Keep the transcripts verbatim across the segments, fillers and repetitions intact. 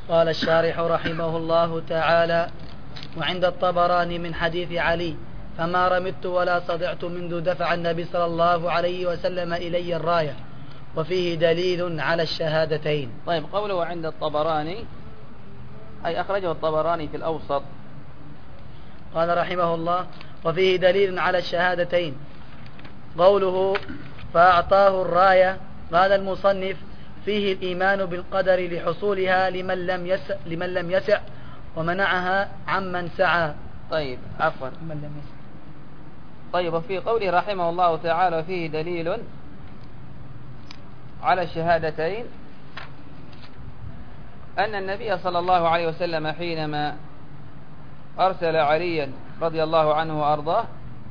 قال الشارح رحمه الله تعالى: وعند الطبراني من حديث علي: فما رمت ولا صدعت منذ دفع النبي صلى الله عليه وسلم إلي الراية، وفيه دليل على الشهادتين. طيب، قوله عند الطبراني أي أخرجه الطبراني في الأوسط. قال رحمه الله: وفيه دليل على الشهادتين. قوله فأعطاه الراية، قال المصنف: فيه الإيمان بالقدر لحصولها لمن لم يسع, لمن لم يسع ومنعها عمن سعى. طيب عفوا من لم يسع. طيب، وفي قوله رحمه الله تعالى: فيه دليل على الشهادتين، أن النبي صلى الله عليه وسلم حينما أرسل عليا رضي الله عنه وأرضاه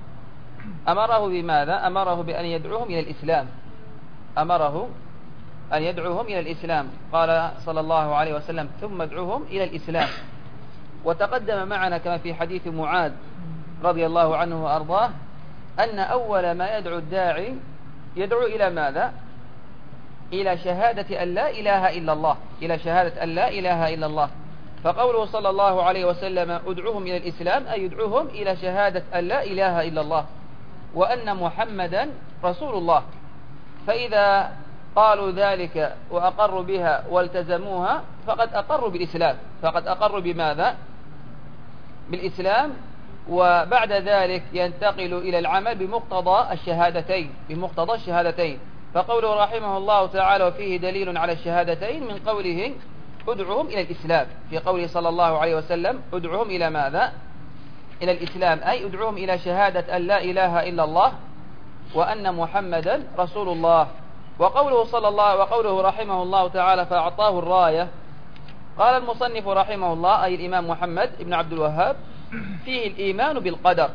أمره بماذا؟ أمره بأن يدعوهم إلى الإسلام أمره أن يدعوهم إلى الإسلام. قال صلى الله عليه وسلم: ثم ادعوهم إلى الإسلام. وتقدم معنا كما في حديث معاذ رضي الله عنه وأرضاه أن أول ما يدعو الداعي يدعو إلى ماذا؟ إلى شهادة أن لا إله إلا الله إلى شهادة أن لا إله إلا الله. فقوله صلى الله عليه وسلم: ادعوهم إلى الإسلام، أي ادعوهم إلى شهادة أن لا إله إلا الله وأن محمدا رسول الله. فإذا قالوا ذلك وأقروا بها والتزموها فقد أقروا بالإسلام فقد أقروا بماذا؟ بالإسلام. وبعد ذلك ينتقل إلى العمل بمقتضى الشهادتين بمقتضى الشهادتين. فقوله رحمه الله تعالى: وفيه دليل على الشهادتين، من قوله: ادعوهم إلى الإسلام. في قوله صلى الله عليه وسلم: ادعوهم إلى ماذا؟ إلى الإسلام، أي ادعوهم إلى شهادة أن لا إله إلا الله وأن محمدا رسول الله. وقوله صلى الله وقوله رحمه الله تعالى: فأعطاه الراية، قال المصنف رحمه الله أي الإمام محمد بن عبد الوهاب: فيه الإيمان بالقدر.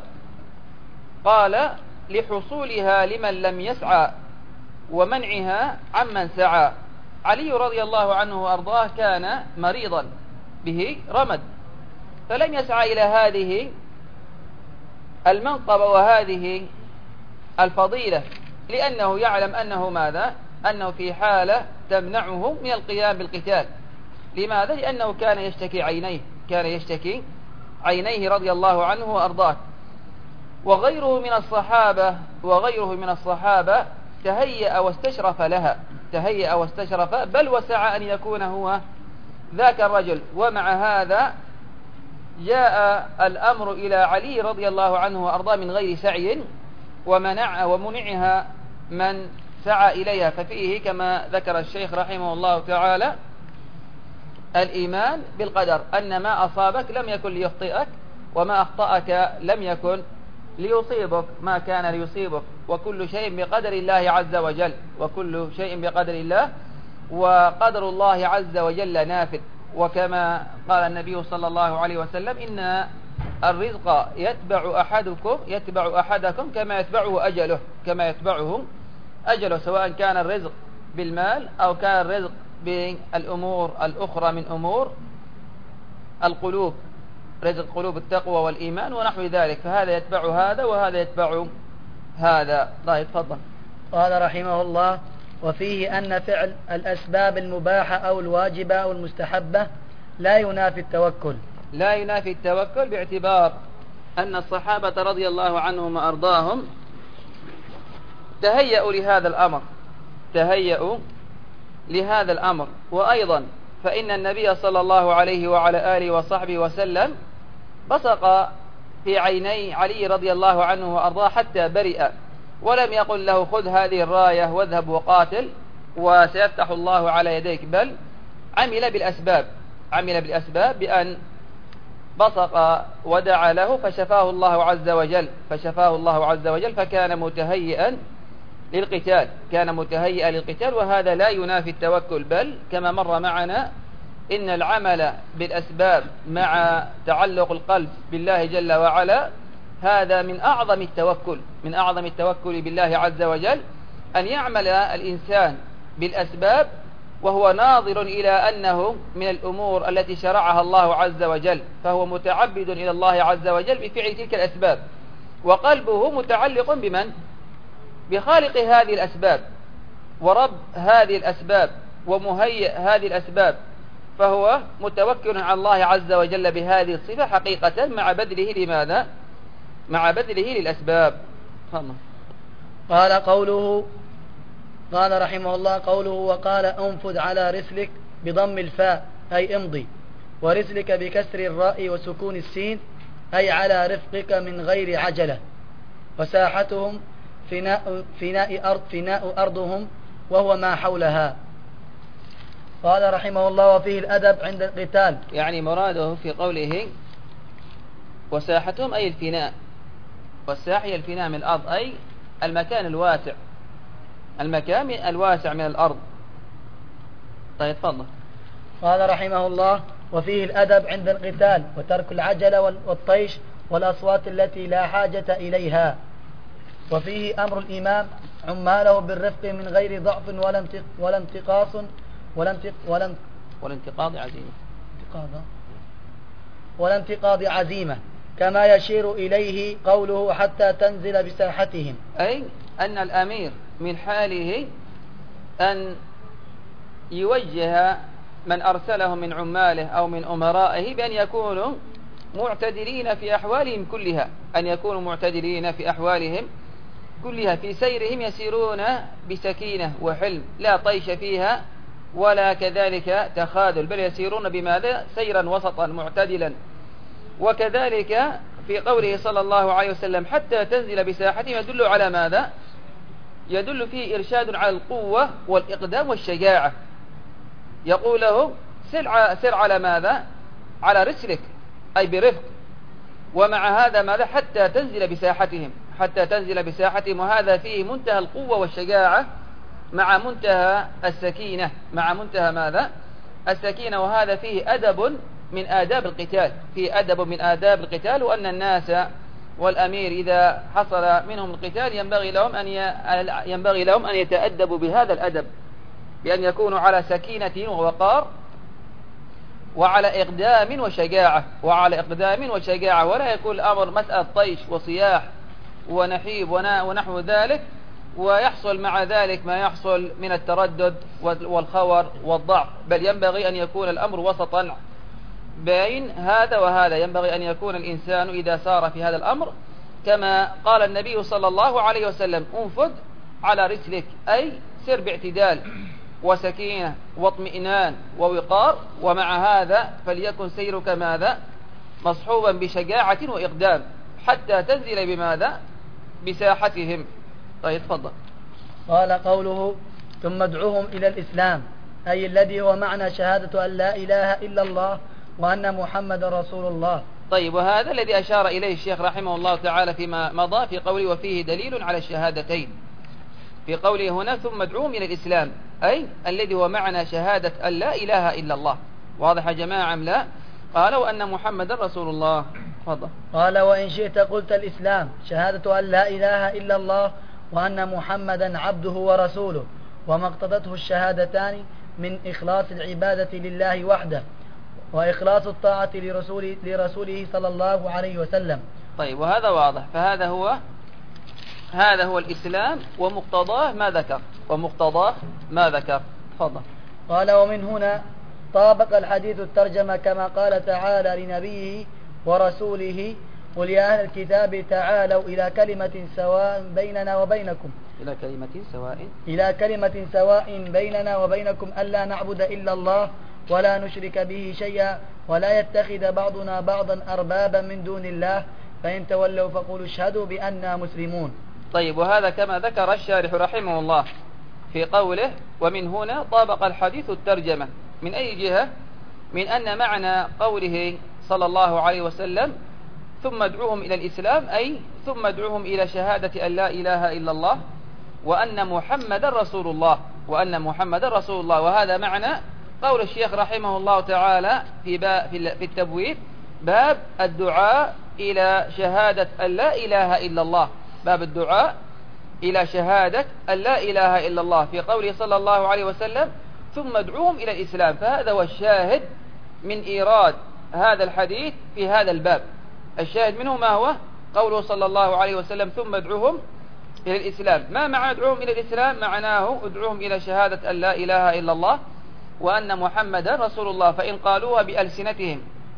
قال: لحصولها لمن لم يسعى ومنعها عمن سعى. علي رضي الله عنه وأرضاه كان مريضا به رمد، فلم يسعى إلى هذه المنقبة وهذه الفضيلة، لأنه يعلم أنه ماذا؟ أنه في حالة تمنعه من القيام بالقتال. لماذا؟ لأنه كان يشتكي عينيه كان يشتكي عينيه رضي الله عنه وأرضاه. وغيره من الصحابة وغيره من الصحابة تهيأ واستشرف لها تهيأ واستشرف بل وسعى أن يكون هو ذاك الرجل. ومع هذا جاء الأمر إلى علي رضي الله عنه وأرضاه من غير سعي ومنع ومنعها من سعى إليها. ففيه كما ذكر الشيخ رحمه الله تعالى الإيمان بالقدر، أن ما أصابك لم يكن ليخطئك وما أخطأك لم يكن ليصيبك، ما كان ليصيبك، وكل شيء بقدر الله عز وجل وكل شيء بقدر الله وقدر الله عز وجل نافذ. وكما قال النبي صلى الله عليه وسلم: إن الرزق يتبع أحدكم يتبع أحدكم كما يتبعه أجله كما يتبعه أجله سواء كان الرزق بالمال أو كان الرزق بالأمور الأخرى من أمور القلوب، رزق قلوب التقوى والإيمان ونحو ذلك. فهذا يتبع هذا وهذا يتبع هذا. طيب تفضل. قال رحمه الله: وفيه أن فعل الأسباب المباحة أو الواجبة أو المستحبة لا ينافي التوكل لا ينافي التوكل باعتبار أن الصحابة رضي الله عنهم وأرضاهم تهيأوا لهذا الأمر تهيأوا لهذا الأمر. وأيضا فإن النبي صلى الله عليه وعلى آله وصحبه وسلم بصق في عيني علي رضي الله عنه وأرضاه حتى برئ، ولم يقل له: خذ هذه الراية واذهب وقاتل وسيفتح الله على يديك، بل عمل بالأسباب عمل بالأسباب بأن بصق ودعا له فشفاه الله عز وجل فشفاه الله عز وجل فكان متهيئا للقتال كان متهيئا للقتال. وهذا لا ينافي التوكل، بل كما مر معنا إن العمل بالأسباب مع تعلق القلب بالله جل وعلا هذا من أعظم التوكل من أعظم التوكل بالله عز وجل، أن يعمل الإنسان بالأسباب وهو ناظر إلى أنه من الأمور التي شرعها الله عز وجل، فهو متعبد إلى الله عز وجل بفعل تلك الأسباب، وقلبه متعلق بمن؟ بخالق هذه الأسباب ورب هذه الأسباب ومهيئ هذه الأسباب. فهو متوكل على الله عز وجل بهذه الصفة حقيقة مع بذله لماذا؟ مع بذله للأسباب. فهم. قال قوله قال رحمه الله قوله وقال انفذ على رسلك بضم الفاء أي امضي، ورسلك بكسر الراء وسكون السين أي على رفقك من غير عجلة، وساحتهم فناء, فناء, أرض فناء أرضهم وهو ما حولها. قال رحمه الله وفيه الأدب عند القتال، يعني مراده في قوله وساحتهم أي الفناء، والساحة هي الفناء من الأرض أي المكان الواسع، المكان الواسع من الأرض. طيب تفضل. قال رحمه الله وفيه الأدب عند القتال وترك العجلة والطيش والأصوات التي لا حاجة إليها. وفيه أمر الإمام عماله بالرفق من غير ضعف ولا ولا انتقاص ولا انتق ولا ولا انتقاض عزيمة ولا انتقاض عزيمة، كما يشير إليه قوله حتى تنزل بساحتهم، أي أن الأمير من حاله أن يوجه من أرسلهم من عماله أو من أمرائه بأن يكونوا معتدلين في أحوالهم كلها، أن يكونوا معتدلين في أحوالهم كلها، في سيرهم يسيرون بسكينة وحلم لا طيش فيها ولا كذلك تخاذل، بل يسيرون بماذا؟ سيرا وسطا معتدلا. وكذلك في قوله صلى الله عليه وسلم حتى تنزل بساحتهم يدل على ماذا؟ يدل فيه إرشاد على القوة والإقدام والشجاعة. يقول له سر على ماذا؟ على رسلك أي برفق، ومع هذا ماذا؟ حتى تنزل بساحتهم، حتى تنزل بساحتهم، وهذا فيه منتهى القوة والشجاعة مع منتهى السكينة، مع منتهى ماذا؟ السكينة. وهذا فيه أدب من آداب القتال، فيه أدب من آداب القتال، وأن الناس والأمير إذا حصل منهم القتال ينبغي لهم أن ينبغي لهم أن يتأدبوا بهذا الأدب، بأن يكونوا على سكينة ووقار وعلى إقدام وشجاعة، وعلى إقدام وشجاعة، ولا يكون الأمر مسألة طيش وصياح ونحيب ونحو ذلك، ويحصل مع ذلك ما يحصل من التردد والخور والضعف، بل ينبغي أن يكون الأمر وسطا بين هذا وهذا. ينبغي أن يكون الإنسان إذا سار في هذا الأمر كما قال النبي صلى الله عليه وسلم انفذ على رسلك، أي سر باعتدال وسكينة واطمئنان ووقار، ومع هذا فليكن سيرك ماذا؟ مصحوبا بشجاعة وإقدام حتى تنزل بماذا؟ بساحتهم. طيب تفضل. قال قوله ثم ادعوهم إلى الإسلام، أي الذي هو معنى شهادة أن لا إله إلا الله وأن محمد رسول الله. طيب، وهذا الذي أشار إليه الشيخ رحمه الله تعالى فيما مضى في قوله وفيه دليل على الشهادتين، في قوله هنا ثم ادعوهم إلى الإسلام، أي الذي هو معنى شهادة أن لا إله إلا الله. واضح يا جماعة أم لا؟ قال وأن محمد رسول الله. تفضل. قال وإن شئت قلت الإسلام شهادة أن لا إله إلا الله وأن محمدا عبده ورسوله، وما اقتضته الشهادتان من إخلاص العبادة لله وحده وإخلاص الطاعة لرسوله, لرسوله صلى الله عليه وسلم. طيب، وهذا واضح، فهذا هو هذا هو الإسلام ومقتضاه ما ذكر ومقتضاه ما ذكر. تفضل. قال ومن هنا طابق الحديث الترجمة كما قال تعالى لنبيه ورسوله قل يا أهل الكتاب تعالوا إلى كلمة سواء بيننا وبينكم إلى كلمة سواء إلى كلمة سواء بيننا وبينكم ألا نعبد إلا الله ولا نشرك به شيئا ولا يتخذ بعضنا بعضا أربابا من دون الله فإن تولوا فقولوا اشهدوا بأننا مسلمون. طيب، وهذا كما ذكر الشارح رحمه الله في قوله ومن هنا طابق الحديث الترجمة. من أي جهة؟ من أن معنى قوله صلى الله عليه وسلم ثم ادعوهم إلى الإسلام، أي ثم ادعوهم إلى شهادة أن لا إله إلا الله وأن محمد رسول الله وأن محمد رسول الله. وهذا معنى قول الشيخ رحمه الله تعالى في, في التبويب باب الدعاء إلى شهادة أن لا إله إلا الله، باب الدعاء إلى شهادة أن لا إله إلا الله في قوله صلى الله عليه وسلم ثم ادعوهم إلى الإسلام. فهذا هو الشاهد من إيراد هذا الحديث في هذا الباب. الشاهد منه ما هو؟ قوله صلى الله عليه وسلم ثم ادعوهم إلى الإسلام. ما معنى ادعوهم إلى الإسلام؟ معناه ادعوهم إلى شهادة أن لا إله إلا الله وأن محمدا رسول الله، فإن قالوها بألسنتهم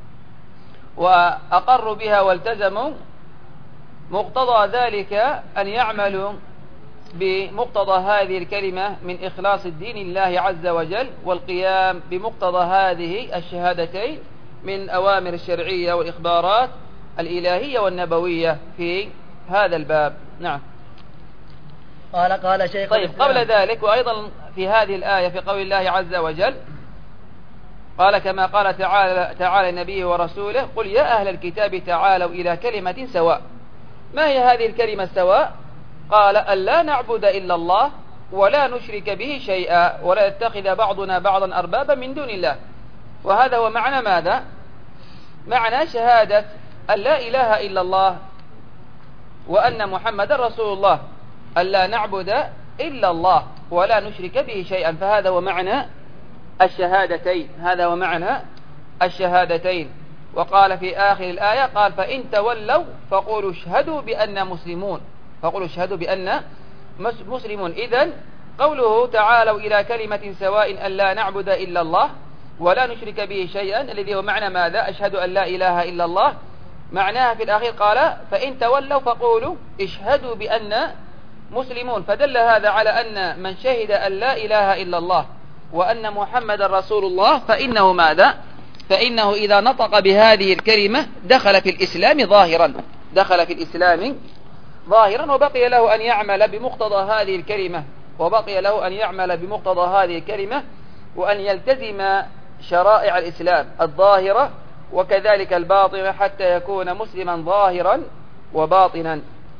وأقروا بها والتزموا مقتضى ذلك أن يعملوا بمقتضى هذه الكلمة من إخلاص الدين لله عز وجل والقيام بمقتضى هذه الشهادتين من أوامر الشرعية والإخبارات الإلهية والنبوية في هذا الباب. نعم. قال قال شيخ طيب، قبل ذلك وأيضا في هذه الآية في قول الله عز وجل قال كما قال تعالى, تعالى النبي ورسوله: قل يا أهل الكتاب تعالوا إلى كلمة سواء. ما هي هذه الكلمة السواء؟ قال: ألا نعبد إلا الله ولا نشرك به شيئا ولا يتخذ بعضنا بعضا أربابا من دون الله. وهذا هو معنى ماذا؟ معنى شهادة أن لا إله إلا الله وأن محمد رسول الله، ألا نعبد إلا الله ولا نشرك به شيئا. فهذا هو معنى الشهادتين، هذا هو معنى الشهادتين. وقال في آخر الآية قال: فإن تولوا فقولوا اشهدوا بأننا مسلمون، فقولوا اشهدوا بأننا مسلمون. إذن قوله تعالوا إلى كلمة سواء أن لا نعبد إلا الله ولا نشرك به شيئا، الذي هو معنى ماذا؟ أشهد أن لا إله إلا الله. معناها في الأخير قال: فإن تولوا فقولوا اشهدوا بأننا مسلمون. فدل هذا على أن من شهد أن لا إله إلا الله وأن محمد رسول الله فإنه ماذا؟ فإنه إذا نطق بهذه الكلمة دخل في الإسلام ظاهرا، دخل في الإسلام ظاهرا وبقي له أن يعمل بمقتضى هذه الكلمة، وبقي له أن يعمل بمقتضى هذه الكلمة وأن يلتزم شرائع الإسلام الظاهرة وكذلك الباطنة حتى يكون مسلما ظاهرا وباطنا.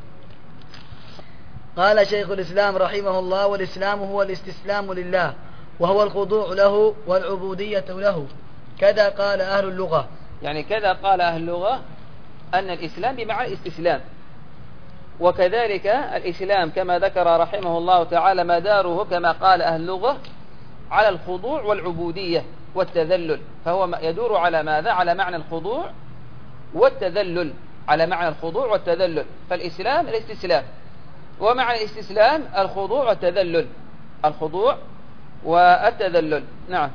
قال شيخ الإسلام رحمه الله: والإسلام هو الاستسلام لله وهو الخضوع له والعبودية له. كذا قال أهل اللغة. يعني كذا قال أهل اللغة أن الإسلام بمعنى الاستسلام، وكذلك الإسلام كما ذكر رحمه الله تعالى مداره كما قال أهل اللغة على الخضوع والعبودية والتذلل. فهو يدور على ماذا؟ على معنى الخضوع والتذلل، على معنى الخضوع والتذلل. فالإسلام الاستسلام، ومعنى الاستسلام الخضوع والتذلل، الخضوع والتذلل. نعم.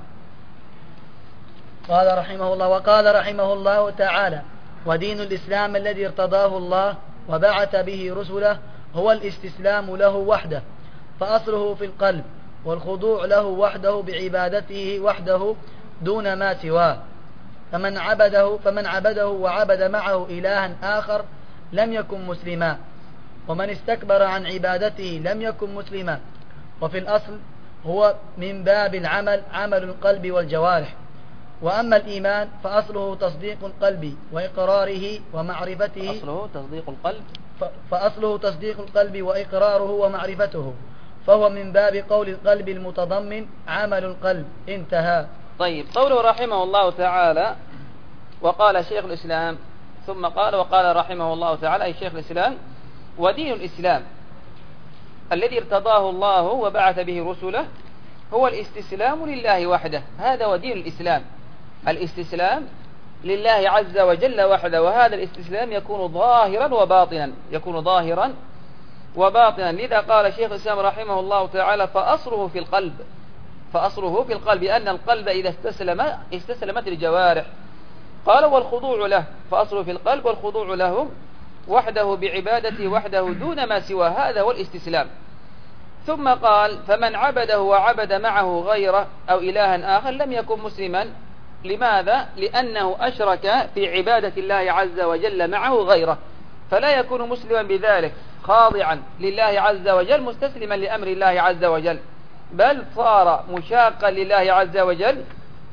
قال رحمه الله: وقال رحمه الله تعالى: ودين الإسلام الذي ارتضاه الله وبعث به رسله هو الاستسلام له وحده، فأصله في القلب، والخضوع له وحده بعبادته وحده دون ما سواه. فمن عبده فمن عبده وعبد معه إلها آخر لم يكن مسلما، ومن استكبر عن عبادته لم يكن مسلما. وفي الأصل هو من باب العمل، عمل القلب والجوارح. وأما الإيمان فأصله تصديق القلب وإقراره ومعرفته. أصله تصديق القلب فأصله تصديق القلب وإقراره ومعرفته، فهو من باب قول القلب المتضمن عمل القلب. انتهى. طيب، قوله رحمه الله تعالى وقال شيخ الإسلام، ثم قال وقال رحمه الله تعالى أي شيخ الإسلام: ودين الإسلام الذي ارتضاه الله وبعث به رسله هو الاستسلام لله وحده. هذا هو دين الإسلام، الاستسلام لله عز وجل وحده. وهذا الاستسلام يكون ظاهرا وباطنا، يكون ظاهرا وباطنا. لذا قال شيخ الإسلام رحمه الله تعالى: فأصله في القلب، فأصله في القلب، أن القلب إذا استسلم استسلمت الجوارح. قال: والخضوع له، فأصله في القلب والخضوع له وحده بعبادته وحده دون ما سواه. هذا هو الاستسلام. ثم قال: فمن عبده وعبد معه غيره أو إلها آخر لم يكن مسلما. لماذا؟ لأنه أشرك في عبادة الله عز وجل معه غيره، فلا يكون مسلما بذلك، خاضعا لله عز وجل مستسلما لأمر الله عز وجل، بل صار مشاقا لله عز وجل،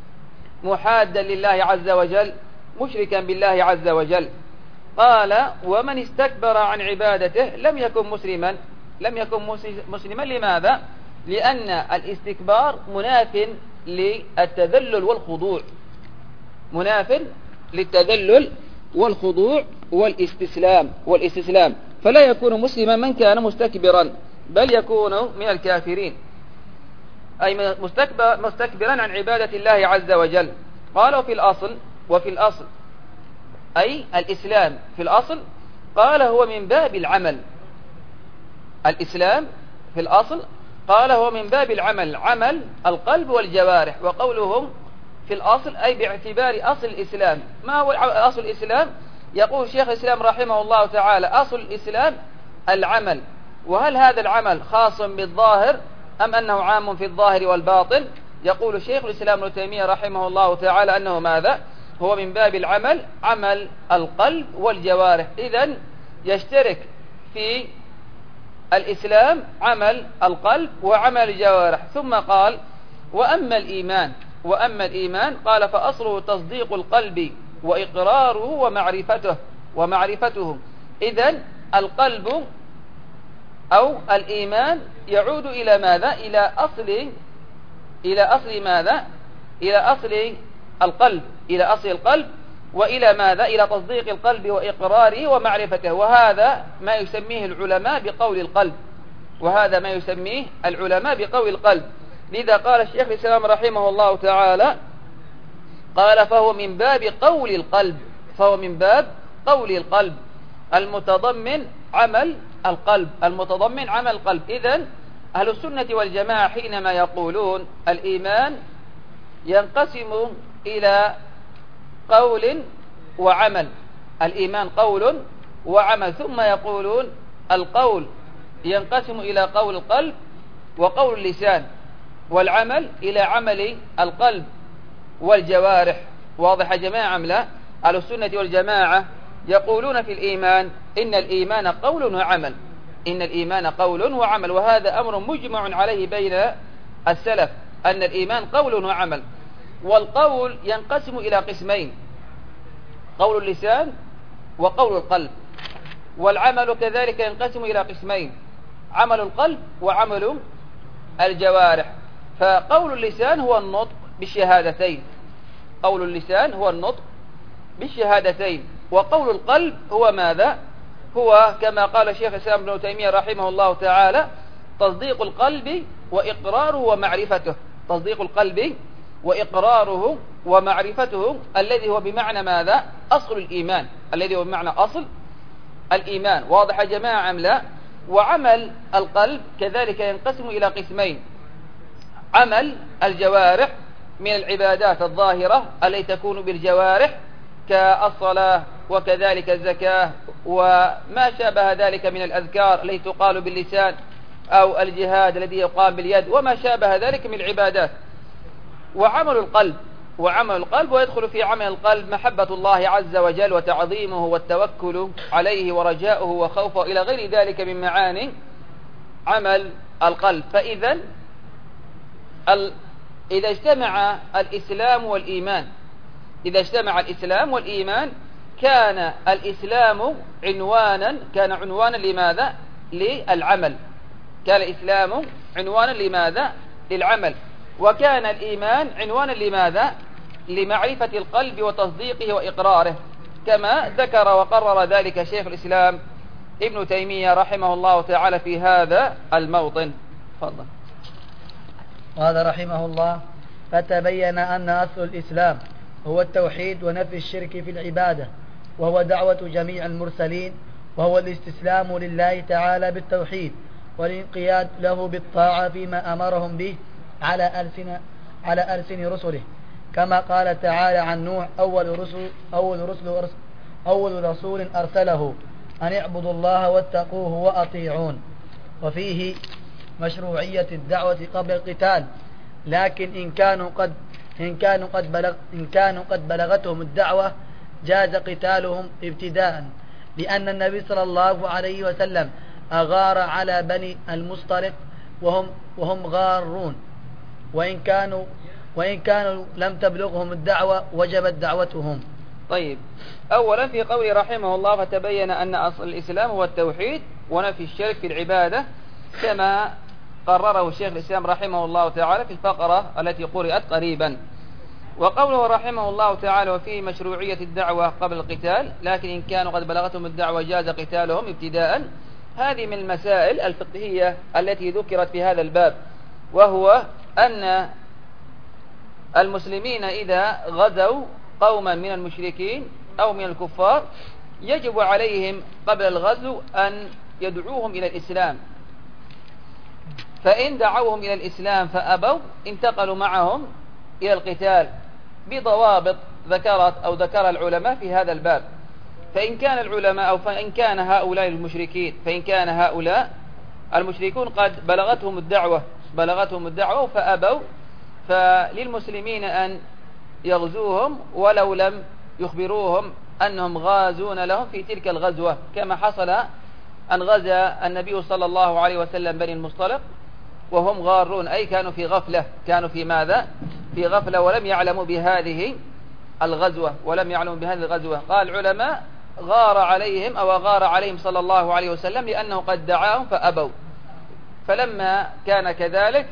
محادا لله عز وجل، مشركا بالله عز وجل. قال: ومن استكبر عن عبادته لم يكن مسلما، لم يكن مسلما. لماذا؟ لأن الاستكبار مناف للتذلل والخضوع، مناف للتذلل والخضوع والاستسلام والاستسلام فلا يكون مسلما من كان مستكبرا، بل يكون من الكافرين، أي مستكبر مستكبرا عن عبادة الله عز وجل. قالوا في الأصل، وفي الأصل أي الإسلام في الأصل، قال هو من باب العمل. الإسلام في الأصل قال هو من باب العمل، عمل القلب والجوارح. وقولهم في الأصل أي باعتبار أصل الإسلام. ما هو أصل الإسلام؟ يقول شيخ الإسلام رحمه الله تعالى أصل الإسلام العمل. وهل هذا العمل خاص بالظاهر أم أنه عام في الظاهر والباطن؟ يقول شيخ الإسلام ابن تيمية رحمه الله تعالى أنه ماذا؟ هو من باب العمل، عمل القلب والجوارح. إذن يشترك في الإسلام عمل القلب وعمل الجوارح. ثم قال وأما الإيمان، وأما الإيمان قال فأصله تصديق القلب وإقراره ومعرفته ومعرفته. إذن القلب أو الإيمان يعود إلى ماذا؟ إلى أصل إلى أصل ماذا؟ إلى أصل القلب، إلى أصل القلب، وإلى ماذا؟ إلى تصديق القلب وإقراره ومعرفته. وهذا ما يسميه العلماء بقول القلب، وهذا ما يسميه العلماء بقول القلب. لذا قال الشيخ الإسلام رحمه الله تعالى قال فهو من باب قول القلب، فهو من باب قول القلب المتضمن عمل القلب، المتضمن عمل القلب. إذن أهل السنة والجماعة حينما يقولون الإيمان ينقسم إلى قول وعمل، الإيمان قول وعمل، ثم يقولون القول ينقسم إلى قول القلب وقول اللسان، والعمل إلى عمل القلب والجوارح. واضح يا جماعة أم لا؟ أهل السنة والجماعة يقولون في الإيمان إن الإيمان قول وعمل، إن الإيمان قول وعمل، وهذا أمر مجمع عليه بين السلف أن الإيمان قول وعمل. والقول ينقسم إلى قسمين، قول اللسان وقول القلب، والعمل كذلك ينقسم إلى قسمين، عمل القلب وعمل الجوارح. فقول اللسان هو النطق بالشهادتين، قول اللسان هو النطق بالشهادتين، وقول القلب هو ماذا؟ هو كما قال الشيخ الإسلام ابن تيمية رحمه الله تعالى تصديق القلب وإقراره ومعرفته، تصديق القلب وإقراره ومعرفته، الذي هو بمعنى ماذا؟ أصل الإيمان، الذي هو بمعنى أصل الإيمان. واضح يا جماعة أم لا؟ وعمل القلب كذلك ينقسم إلى قسمين، عمل الجوارح من العبادات الظاهرة التي تكون بالجوارح كالصلاة وكذلك الزكاة وما شابه ذلك من الأذكار التي تقال باللسان، أو الجهاد الذي يقام باليد وما شابه ذلك من العبادات. وعمل القلب، وعمل القلب ويدخل في عمل القلب محبة الله عز وجل وتعظيمه والتوكل عليه ورجاؤه وخوفه إلى غير ذلك من معاني عمل القلب. فإذا ال... إذا اجتمع الإسلام والإيمان، إذا اجتمع الإسلام والإيمان كان الإسلام عنوانا، كان عنوانا لماذا؟ للعمل، كان الإسلام عنوانا لماذا؟ للعمل. وكان الإيمان عنوانا لماذا؟ لمعرفة القلب وتصديقه وإقراره، كما ذكر وقرر ذلك شيخ الإسلام ابن تيمية رحمه الله تعالى في هذا الموطن. تفضل. قال رحمه الله فتبين أن أصل الإسلام هو التوحيد ونفي الشرك في العبادة، وهو دعوة جميع المرسلين، وهو الاستسلام لله تعالى بالتوحيد والانقياد له بالطاعة فيما أمرهم به على ألسن على ألسن رسله، كما قال تعالى عن نوح أول رسل أول رسل أول رسول أرسله أن اعبدوا الله واتقوه وأطيعون. وفيه مشروعية الدعوة قبل القتال، لكن إن كانوا قد إن كانوا قد بلغ إن كانوا قد بلغتهم الدعوة جاز قتالهم ابتداء، لأن النبي صلى الله عليه وسلم أغار على بني المصطلق وهم وهم غارون، وإن كانوا وإن كانوا لم تبلغهم الدعوة وجبت دعوتهم. طيب، أولا في قوله رحمه الله فتبين أن أصل الإسلام هو التوحيد ونفي الشرك في العبادة، كما قرره الشيخ الإسلام رحمه الله تعالى في الفقرة التي قرأت قريبا. وقوله رحمه الله تعالى وفيه مشروعية الدعوة قبل القتال، لكن إن كانوا قد بلغتهم الدعوة جاز قتالهم ابتداء. هذه من المسائل الفقهية التي ذكرت في هذا الباب، وهو أن المسلمين إذا غزوا قوما من المشركين أو من الكفار يجب عليهم قبل الغزو أن يدعوهم إلى الإسلام، فإن دعوهم إلى الإسلام فأبوا انتقلوا معهم إلى القتال بضوابط ذكرت أو ذكر العلماء في هذا الباب. فإن كان العلماء أو فإن كان هؤلاء المشركين فإن كان هؤلاء المشركون قد بلغتهم الدعوة بلغتهم الدعوة فأبوا، فللمسلمين أن يغزوهم ولو لم يخبروهم أنهم غازون لهم في تلك الغزوة، كما حصل أن غزا النبي صلى الله عليه وسلم بني المصطلق وهم غارون، أي كانوا في غفلة كانوا في ماذا؟ في غفلة ولم يعلموا بهذه الغزوة ولم يعلموا بهذه الغزوة. قال العلماء غار عليهم أو غار عليهم صلى الله عليه وسلم لأنه قد دعاهم فأبوا. فلما كان كذلك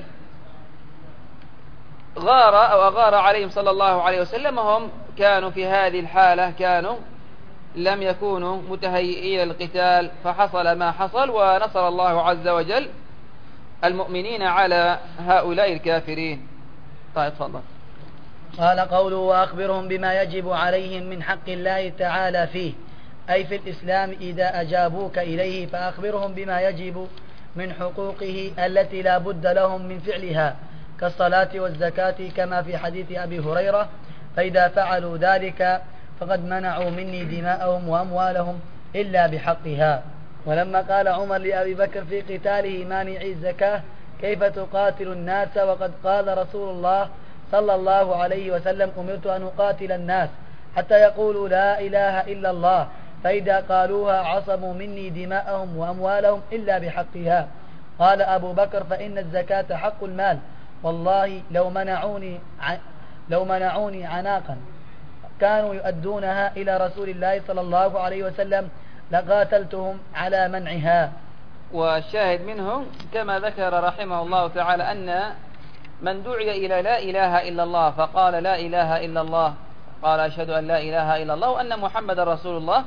غار أو أغار عليهم صلى الله عليه وسلم وهم كانوا في هذه الحالة كانوا لم يكونوا متهيئين للقتال، فحصل ما حصل ونصر الله عز وجل المؤمنين على هؤلاء الكافرين. طيب تفضل. قال قوله وأخبرهم بما يجب عليهم من حق الله تعالى فيه، أي في الإسلام إذا أجابوك إليه فأخبرهم بما يجب من حقوقه التي لا بد لهم من فعلها كالصلاة والزكاة كما في حديث أبي هريرة، فإذا فعلوا ذلك فقد منعوا مني دماءهم وأموالهم إلا بحقها. ولما قال عمر لأبي بكر في قتاله مانعي الزكاة كيف تقاتل الناس وقد قال رسول الله صلى الله عليه وسلم أمرت أن أقاتل الناس حتى يقولوا لا إله إلا الله، فإذا قالوها عصموا مني دماءهم وأموالهم إلا بحقها. قال أبو بكر فإن الزكاة حق المال، والله لو منعوني لو منعوني عناقا كانوا يؤدونها إلى رسول الله صلى الله عليه وسلم لقاتلتهم على منعها. والشاهد منه كما ذكر رحمه الله تعالى أن من دعي إلى لا إله إلا الله فقال لا إله إلا الله، قال أشهد أن لا إله إلا الله وأن محمد رسول الله،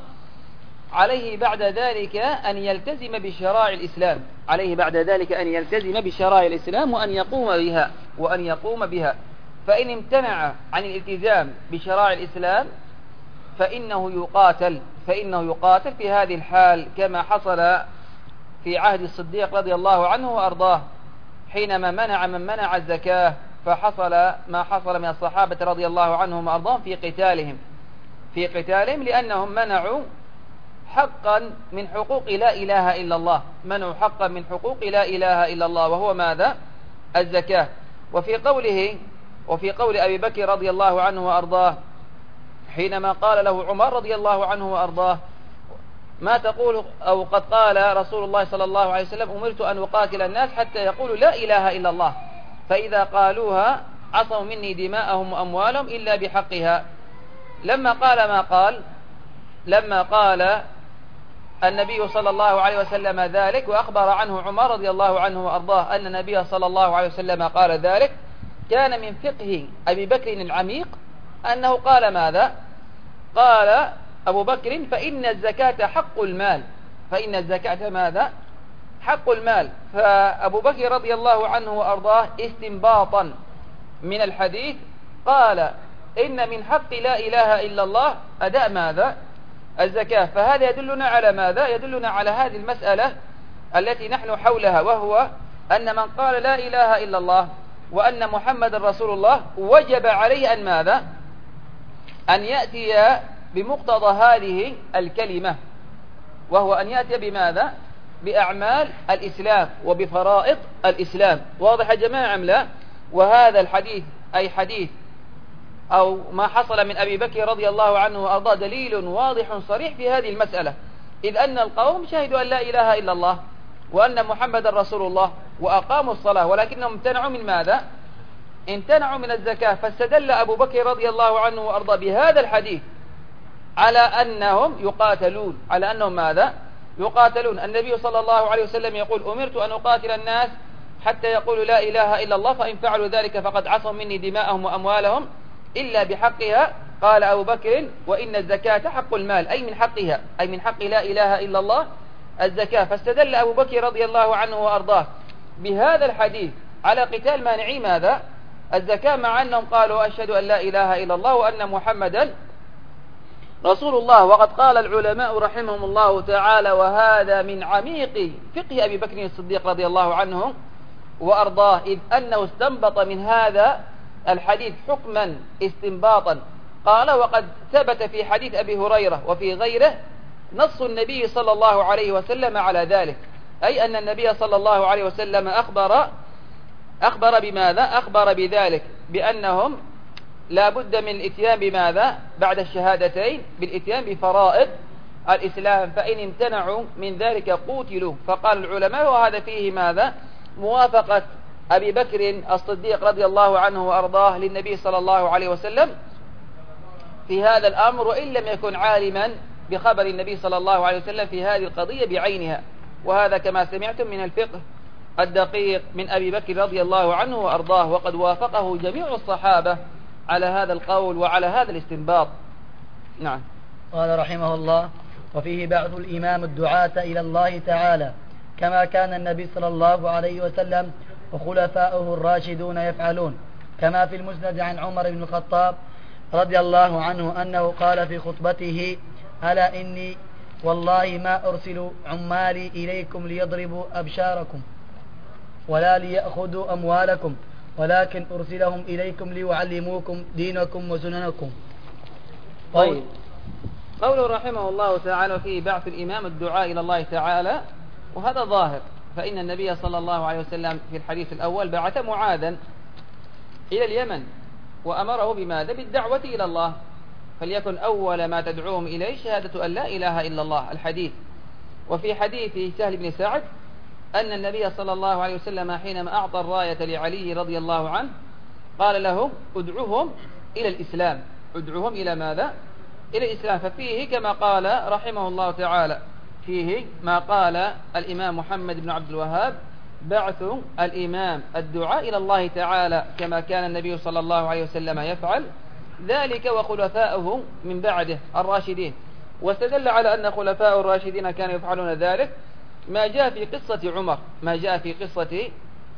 عليه بعد ذلك أن يلتزم بشرائع الإسلام عليه بعد ذلك أن يلتزم بشرائع الإسلام وأن يقوم بها وأن يقوم بها فإن امتنع عن الالتزام بشرائع الإسلام فإنه يقاتل فإنه يقاتل في هذه الحال كما حصل في عهد الصديق رضي الله عنه وأرضاه حينما منع من منع الزكاة، فحصل ما حصل من الصحابة رضي الله عنهم وأرضاهم في قتالهم في قتالهم لأنهم منعوا حقا من حقوق لا إله إلا الله منعوا حقا من حقوق لا إله إلا الله وهو ماذا؟ الزكاة. وفي قوله وفي قول أبي بكر رضي الله عنه وأرضاه حينما قال له عمر رضي الله عنه وأرضاه ما تقول أو قد قال رسول الله صلى الله عليه وسلم أمرت أن أقاتل الناس حتى يقولوا لا إله إلا الله، فإذا قالوها عصوا مني دماءهم وأموالهم إلا بحقها. لما قال ما قال لما قال النبي صلى الله عليه وسلم ذلك وأخبر عنه عمر رضي الله عنه وأرضاه أن النبي صلى الله عليه وسلم قال ذلك، كان من فقه أبي بكر العميق أنه قال ماذا؟ قال أبو بكر فإن الزكاة حق المال فإن الزكاة ماذا؟ حق المال. فأبو بكر رضي الله عنه وأرضاه استنباطا من الحديث قال إن من حق لا إله إلا الله أداء ماذا؟ الزكاة. فهذا يدلنا على ماذا؟ يدلنا على هذه المسألة التي نحن حولها، وهو أن من قال لا إله إلا الله وأن محمد رسول الله وجب عليه أن ماذا؟ أن يأتي بمقتضى هذه الكلمة، وهو أن يأتي بماذا؟ بأعمال الإسلام وبفرائض الإسلام. واضح يا جماعة أم لا؟ وهذا الحديث أي حديث أو ما حصل من أبي بكر رضي الله عنه وأرضاه دليل واضح صريح في هذه المسألة، إذ أن القوم شهدوا أن لا إله إلا الله وأن محمد رسول الله وأقاموا الصلاة، ولكنهم امتنعوا من ماذا؟ امتنعوا من الزكاة. فاستدل أبو بكر رضي الله عنه وأرضاه بهذا الحديث على أنهم يقاتلون على أنهم ماذا؟ يقاتلون. النبي صلى الله عليه وسلم يقول أمرت أن أقاتل الناس حتى يقولوا لا إله إلا الله، فإن فعلوا ذلك فقد عصوا مني دماءهم وأموالهم إلا بحقها. قال أبو بكر وإن الزكاة حق المال، أي من حقها أي من حق لا إله إلا الله الزكاة. فاستدل أبو بكر رضي الله عنه وأرضاه بهذا الحديث على قتال مانعي ماذا؟ الزكاة، مع أنهم قالوا أشهد أن لا إله إلا الله وأن محمدا رسول الله. وقد قال العلماء رحمهم الله تعالى وهذا من عميق فقه أبي بكر الصديق رضي الله عنه وأرضاه، إذ أنه استنبط من هذا الحديث حكما استنباطا. قال: وقد ثبت في حديث أبي هريرة وفي غيره نص النبي صلى الله عليه وسلم على ذلك، أي أن النبي صلى الله عليه وسلم أخبر أخبر بماذا؟ أخبر بذلك، بأنهم لا بد من الاتيان بماذا؟ بعد الشهادتين بالاتيان بفرائض الإسلام، فإن امتنعوا من ذلك قوتلوا. فقال العلماء: وهذا فيه ماذا؟ موافقة أبي بكر الصديق رضي الله عنه وأرضاه للنبي صلى الله عليه وسلم في هذا الأمر، وإن لم يكن عالما بخبر النبي صلى الله عليه وسلم في هذه القضية بعينها. وهذا كما سمعتم من الفقه الدقيق من أبي بكر رضي الله عنه وأرضاه، وقد وافقه جميع الصحابة على هذا القول وعلى هذا الاستنباط. نعم. قال رحمه الله: وفيه بعث الإمام الدعاة إلى الله تعالى كما كان النبي صلى الله عليه وسلم وخلفاؤه الراشدون يفعلون، كما في المسند عن عمر بن الخطاب رضي الله عنه أنه قال في خطبته: ألا إني والله ما أرسل عمالي إليكم ليضربوا أبشاركم ولا ليأخذوا أموالكم، ولكن أرسلهم إليكم ليعلموكم دينكم وسننكم. طيب، قوله رحمه الله تعالى: فيه بعث الإمام الدعاء إلى الله تعالى، وهذا ظاهر، فإن النبي صلى الله عليه وسلم في الحديث الأول بعث معاذا إلى اليمن وأمره بماذا؟ بالدعوة إلى الله، فليكن أول ما تدعوهم إليه شهادة أن لا إله إلا الله، الحديث. وفي حديث سهل بن سعد أن النبي صلى الله عليه وسلم حينما أعطى الراية لعلي رضي الله عنه قال له: ادعوهم إلى الإسلام. ادعوهم إلى ماذا؟ إلى الإسلام. ففيه كما قال رحمه الله تعالى، فيه ما قال الإمام محمد بن عبد الوهاب: بعث الإمام الدعاء إلى الله تعالى كما كان النبي صلى الله عليه وسلم يفعل ذلك وخلفاؤه من بعده الراشدين. واستدل على أن خلفاء الراشدين كانوا يفعلون ذلك ما جاء في قصة عمر، ما جاء في قصة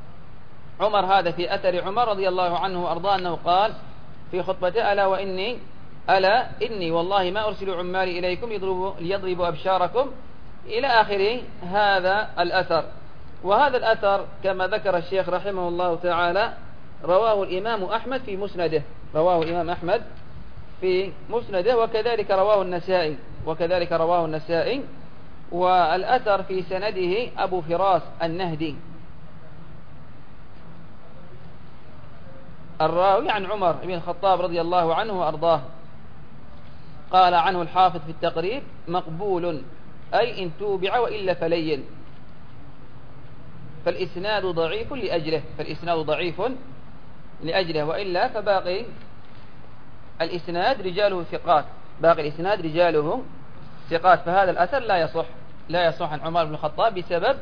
عمر هذا في أثر عمر رضي الله عنه وأرضاه أنه قال في خطبته: ألا وإني ألا إني والله ما أرسل عمالي إليكم يضربوا ليضربوا أبشاركم إلى آخر هذا الأثر. وهذا الأثر كما ذكر الشيخ رحمه الله تعالى رواه الإمام أحمد في مسنده، رواه الإمام أحمد في مسنده، وكذلك رواه النسائي وكذلك رواه النسائي والأثر في سنده أبو فراس النهدي الراوي عن عمر بن الخطاب رضي الله عنه وأرضاه. قال عنه الحافظ في التقريب: مقبول، أي إن توبع وإلا فلين. فالإسناد ضعيف لأجله، فالإسناد ضعيف لأجله، وإلا فباقي الإسناد رجاله ثقات، باقي الإسناد رجاله ثقات. فهذا الأثر لا يصح لا يصح عن عمر بن الخطاب بسبب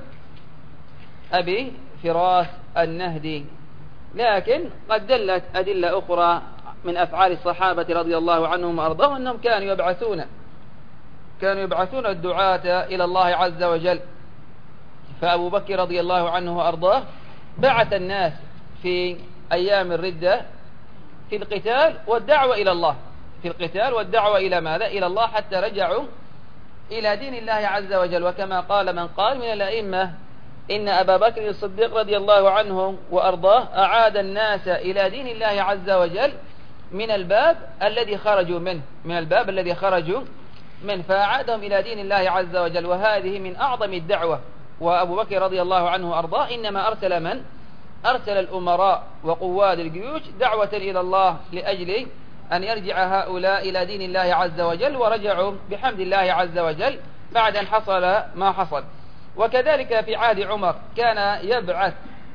أبي فراس النهدي. لكن قد دلت أدلة أخرى من أفعال الصحابة رضي الله عنهم وأرضاهم أنهم كانوا يبعثون كانوا يبعثون الدعاة إلى الله عز وجل. فأبو بكر رضي الله عنه وأرضاه بعث الناس في أيام الردة في القتال والدعوة إلى الله، في القتال والدعوة إلى ماذا؟ إلى الله، حتى رجعوا إلى دين الله عز وجل. وكما قال من قال من الأئمة إن أبا بكر الصديق رضي الله عنه وأرضاه أعاد الناس إلى دين الله عز وجل من الباب الذي خرجوا منه من الباب الذي خرجوا منه فأعادهم إلى دين الله عز وجل، وهذه من أعظم الدعوة. وأبو بكر رضي الله عنه وأرضاه إنما أرسل من؟ أرسل الأمراء وقواد الجيوش دعوة إلى الله لأجل أن يرجع هؤلاء إلى دين الله عز وجل، ورجعوا بحمد الله عز وجل بعد أن حصل ما حصل. وكذلك في عهد عمر كان يبعث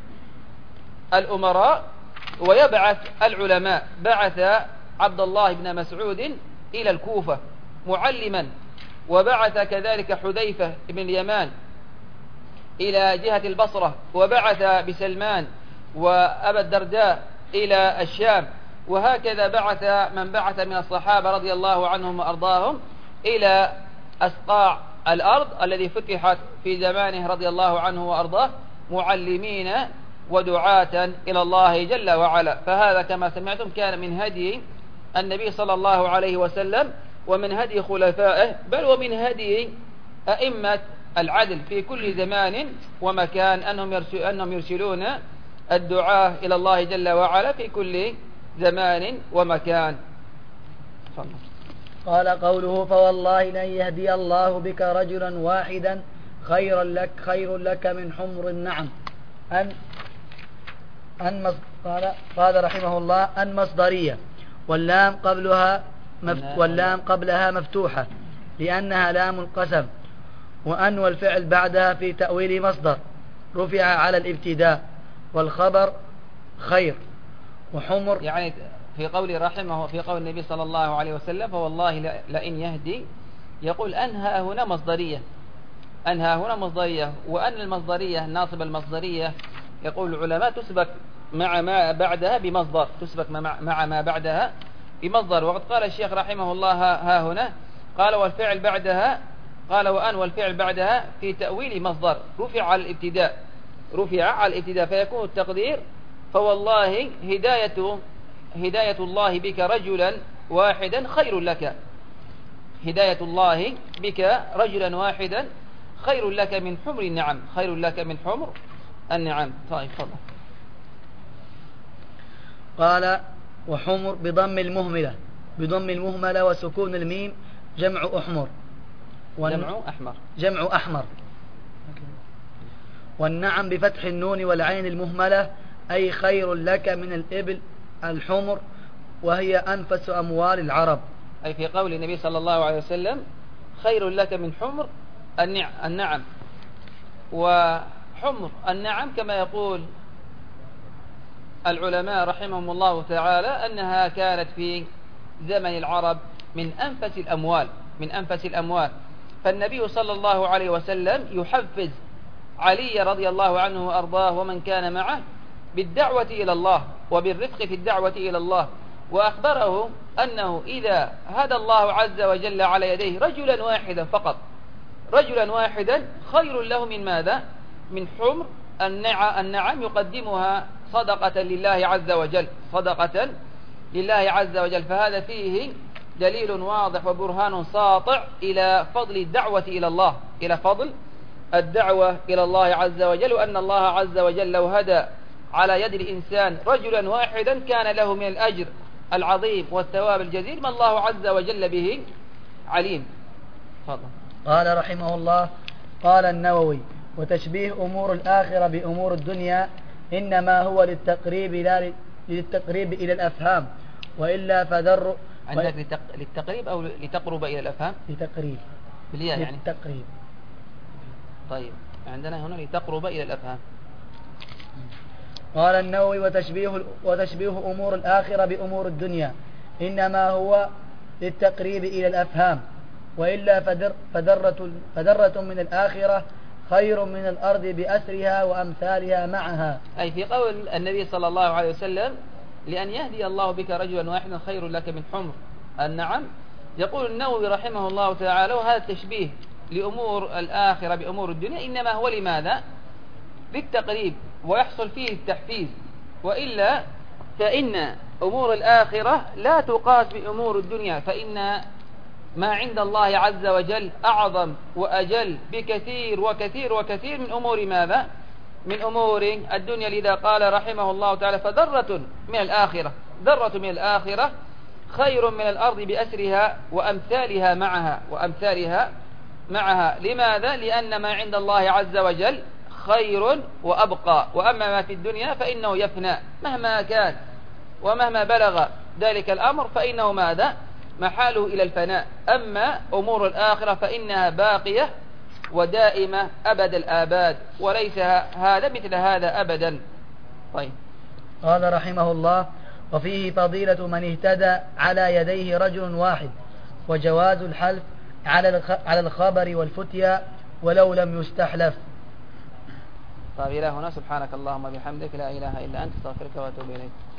الأمراء ويبعث العلماء. بعث عبد الله بن مسعود إلى الكوفة معلما، وبعث كذلك حذيفة بن اليمان إلى جهة البصرة، وبعث بسلمان وأبا الدرداء إلى الشام. وهكذا بعث من بعث من الصحابة رضي الله عنهم وأرضاهم إلى أسقاع الأرض الذي فتحت في زمانه رضي الله عنه وأرضاه معلمين ودعاة إلى الله جل وعلا. فهذا كما سمعتم كان من هدي النبي صلى الله عليه وسلم ومن هدي خلفائه، بل ومن هدي أئمة العدل في كل زمان ومكان، أنهم يرسلون الدعاة إلى الله جل وعلا في كل زمان ومكان. قال قوله فوالله لن يهدي الله بك رجلا واحدا خيرا لك خير لك من حمر النعم. أن أن مص... قال قال رحمه الله أن مصدرية واللام قبلها مف... واللام قبلها مفتوحة لأنها لام القسم، وأن والفعل بعدها في تأويل مصدر رفع على الابتداء، والخبر خير وحمر. يعني في قول رحمه في قول النبي صلى الله عليه وسلم فوالله لئن يهدي، يقول أنها هنا مصدرية، أنها هنا مصدرية، وأن المصدرية ناصب المصدرية يقول العلماء تسبك مع ما بعدها بمصدر، تسبك مع ما بعدها بمصدر. وقد قال الشيخ رحمه الله ها هنا قال والفعل بعدها، قال وأن والفعل بعدها في تأويل مصدر رفع على الابتداء، رفع على الابتداء، فيكون التقدير فوالله هداية هداية الله بك رجلا واحدا خير لك، هداية الله بك رجلا واحدا خير لك من حمر النعم، خير لك من حمر النعم. طيب تفضل. قال وحمر بضم المهملة بضم المهملة وسكون الميم جمع أحمر، جمع أحمر جمع أحمر. والنعم بفتح النون والعين المهملة أي خير لك من الإبل الحمر، وهي أنفس أموال العرب. أي في قول النبي صلى الله عليه وسلم خير لك من حمر النعم. وحمر النعم كما يقول العلماء رحمهم الله تعالى أنها كانت في زمن العرب من أنفس الأموال، من أنفس الأموال. فالنبي صلى الله عليه وسلم يحفز علي رضي الله عنه وأرضاه ومن كان معه بالدعوة إلى الله وبالرفق في الدعوة إلى الله، وأخبره أنه إذا هدى الله عز وجل على يديه رجلا واحدا فقط، رجلا واحدا خير له من ماذا؟ من حمر النعم يقدمها صدقة لله عز وجل، صدقة لله عز وجل. فهذا فيه دليل واضح وبرهان ساطع إلى فضل الدعوة إلى الله، إلى فضل الدعوة إلى الله عز وجل، وأن الله عز وجل لو هدى على يد الإنسان رجلا واحدا كان له من الأجر العظيم والثواب الجزيل ما الله عز وجل به عليم. فضل. قال رحمه الله قال النووي وتشبيه أمور الآخرة بأمور الدنيا إنما هو للتقريب لا للتقريب إلى الأفهام، وإلا فذر. عندك لتق... للتقريب أو لتقرب إلى الأفهام؟ لتقريب بالياء يعني للتقريب. طيب عندنا هنا لتقرب إلى الأفهام. قال النووي وتشبيه, وتشبيه أمور الآخرة بأمور الدنيا إنما هو للتقريب إلى الأفهام، وإلا فدر فدرة, فدرة من الآخرة خير من الأرض بأسرها وأمثالها معها. أي في قول النبي صلى الله عليه وسلم لأن يهدي الله بك رجلا واحدا خير لك من حمر النعم. يقول النووي رحمه الله تعالى وهذا التشبيه لأمور الآخرة بأمور الدنيا إنما هو لماذا؟ للتقريب، ويحصل فيه التحفيز، وإلا فإن أمور الآخرة لا تقاس بأمور الدنيا، فإن ما عند الله عز وجل أعظم وأجل بكثير وكثير وكثير من أمور ماذا؟ من أمور الدنيا. لذا قال رحمه الله تعالى فذرة من الآخرة، ذرة من الآخرة خير من الأرض بأسرها وأمثالها معها، وأمثالها معها. لماذا؟ لأن ما عند الله عز وجل خير وأبقى، وأما ما في الدنيا فإنه يفنى مهما كان ومهما بلغ ذلك الأمر فإنه ماذا؟ محاله إلى الفناء. أما أمور الآخرة فإنها باقية ودائمة أبد الآباد، وليس هذا مثل هذا أبدا. طيب. قال رحمه الله وفيه فضيلة من اهتدى على يديه رجل واحد، وجواز الحلف على الخبر والفتيا ولو لم يستحلف. طيب إلى هنا سبحانك اللهم وبحمدك لا إله إلا أنت استغفرك وأتوب إليك.